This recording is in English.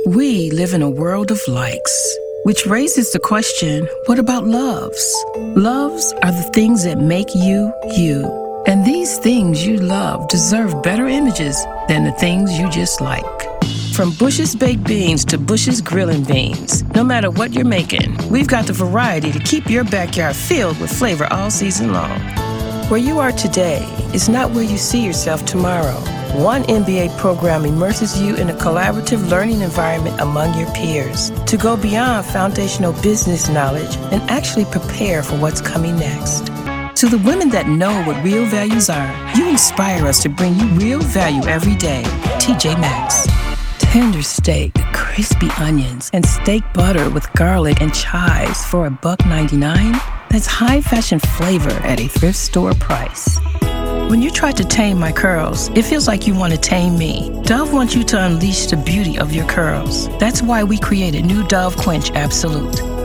We live in a world of likes, which raises the question, what about loves? Loves are the things that make you, you. And these things you love deserve better images than the things you just like. From Bush's Baked Beans to Bush's Grillin' Beans, no matter what you're making, we've got the variety to keep your backyard filled with flavor all season long. Where you are today is not where you see yourself tomorrow. One MBA program immerses you in a collaborative learning environment among your peers to go beyond foundational business knowledge and actually prepare for what's coming next. To the women that know what real values are, you inspire us to bring you real value every day. TJ Maxx. Tender steak, crispy onions, and steak butter with garlic and chives for $1.99? That's high fashion flavor at a thrift store price. When you try to tame my curls, it feels like you want to tame me. Dove wants you to unleash the beauty of your curls. That's why we created new Dove Quench Absolute.